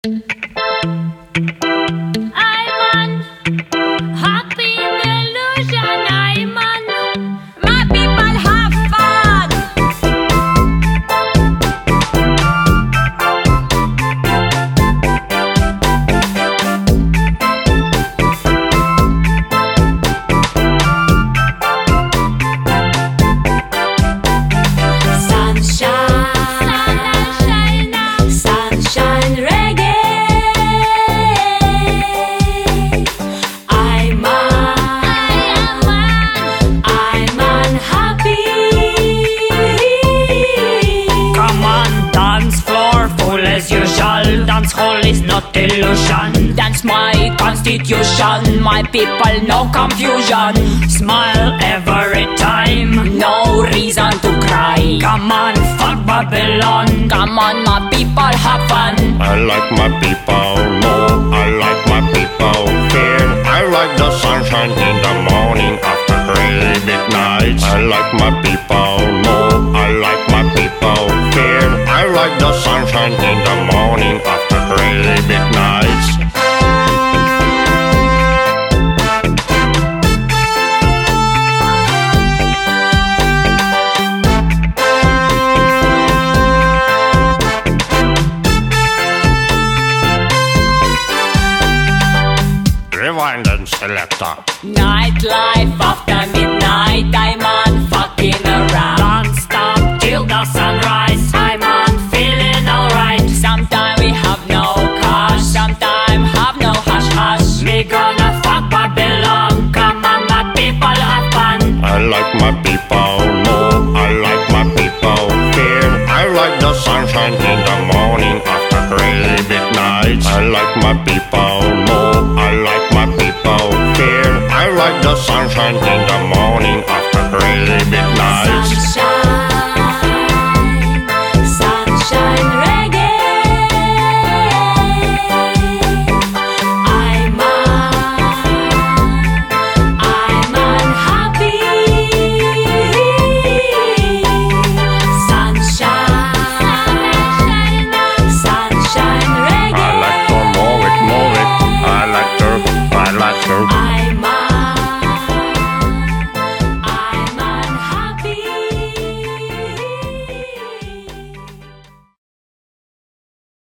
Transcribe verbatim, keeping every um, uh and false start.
I'm on happy illusion. I'm on my people have fun. Sunshine, sunshine reggae. I'm on, I'm unhappy. Come on, dance floor, full as usual. Dance hall is not illusion. Dance my constitution. My people, no confusion. Smile every time, no reason to cry. Come on, fuck Babylon. Come on, my people, have fun. I like my people, no, I like my people fair. I like the sunshine in the morning after really big nights. I like my people, no, I like my people fair. I like the sunshine in the morning after really big nights. Rewind and selector. Nightlife after midnight, I'm on fucking around. Don't stop till the sunrise, I'm on feeling alright. Sometime we have no cash, sometime have no hush hush. Me gonna fuck Babylon, come on my people have fun. I like my people, no, I like my people fair. I like the sunshine in the morning after really big nights. I like my people.